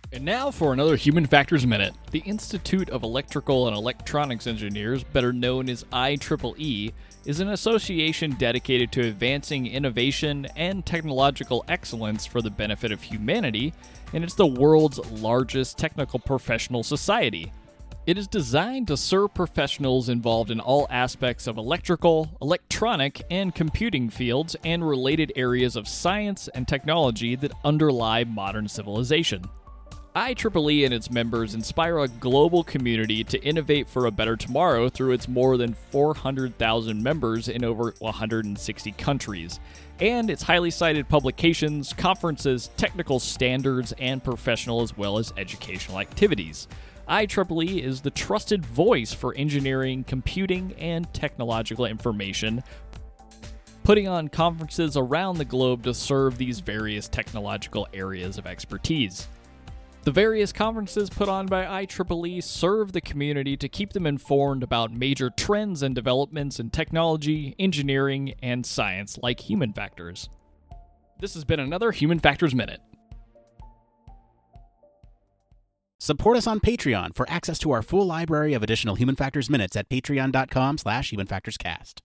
And now for another Human Factors Minute. The Institute of Electrical and Electronics Engineers, better known as IEEE, is an association dedicated to advancing innovation and technological excellence for the benefit of humanity, and it's the world's largest technical professional society. It is designed to serve professionals involved in all aspects of electrical, electronic, and computing fields and related areas of science and technology that underlie modern civilization. IEEE and its members inspire a global community to innovate for a better tomorrow through its more than 400,000 members in over 160 countries, and its highly cited publications, conferences, technical standards, and professional as well as educational activities. IEEE is the trusted voice for engineering, computing, and technological information, putting on conferences around the globe to serve these various technological areas of expertise. The various conferences put on by IEEE serve the community to keep them informed about major trends and developments in technology, engineering, and science like human factors. This has been another Human Factors Minute. Support us on Patreon for access to our full library of additional Human Factors Minutes at patreon.com/HumanFactorsCast.